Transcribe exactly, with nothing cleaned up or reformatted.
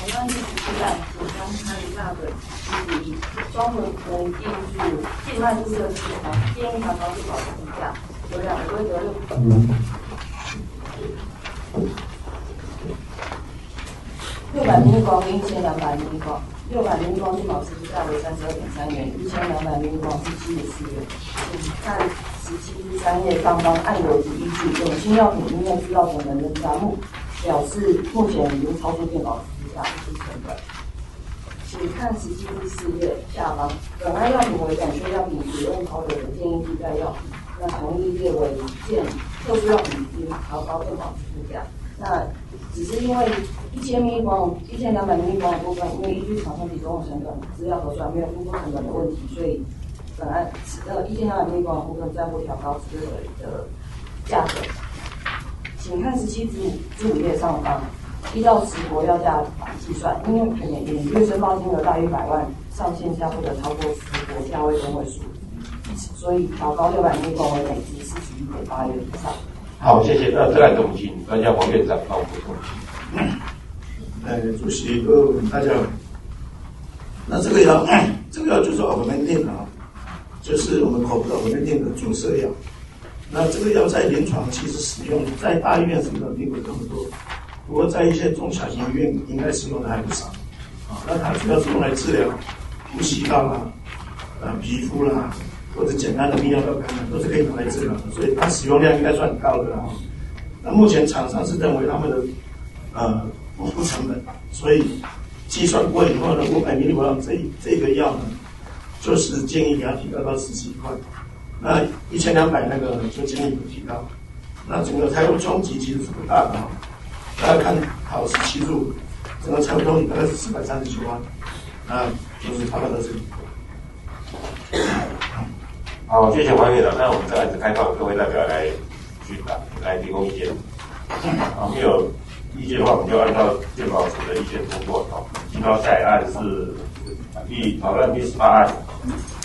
专利出来，简单看一下的以中文能进入静脉注射之前，建议调高至保持低价，有两个规则六。六百毫克跟一千两百毫克，六百毫克是保持低价为三十二点三元，一千两百毫克是七十四元。请看十七至三页上方按逻辑依据，有新药品因为资料等人的栏目表示目前已经超出健保低价不成本。请看十七至四页下方，本案药品为短缺药品使用考虑的建议替代药品，那同意列为建特殊药品已经调高健保低价。那只是因为一千毫克、一千两百毫克的部分，因为依据厂商提供的成本资料核算没有付出成本的问题，所以本案呃一千两百毫克的部分暂不调高此类的价格。请看十七至五页上方，依照十国药价计算，因为每年月申报金额大于百万，上限下不得超过十国价位中位数，所以调高六百毫克为每支四十一点八元以上。 好，谢谢。那再来跟我们请专家黄院长帮我们补充。 呃，主席各位大家好。那这个药，这个药就是我们定的啊，就是我们口服的我们定的注射药。那这个药在临床其实使用，在大医院使用的并不这么多，不过在一些中小型医院应该使用的还不少啊。那它主要是用来治疗呼吸道啦、啊皮肤啦，或者简单的泌尿道感染，都是可以拿来治疗的，所以它使用量应该算高的啊。那目前厂商是认为他们的呃不付成本，所以计算过以后呢，五百毫克这这个药呢，就是建议给它提高到十七块。那一千两百那个就建议不提高。那整个财务冲击其实是不大的啊。大家看好十七入，整个财务冲击大概是四百三十九万，那就是差不多这里。 好，谢谢黄院长。那我们这案子开放各位代表来去答来提供意见。好，没有意见的话，我们就按照健保署的意见通过。好，提高下一案是第讨论第十八案。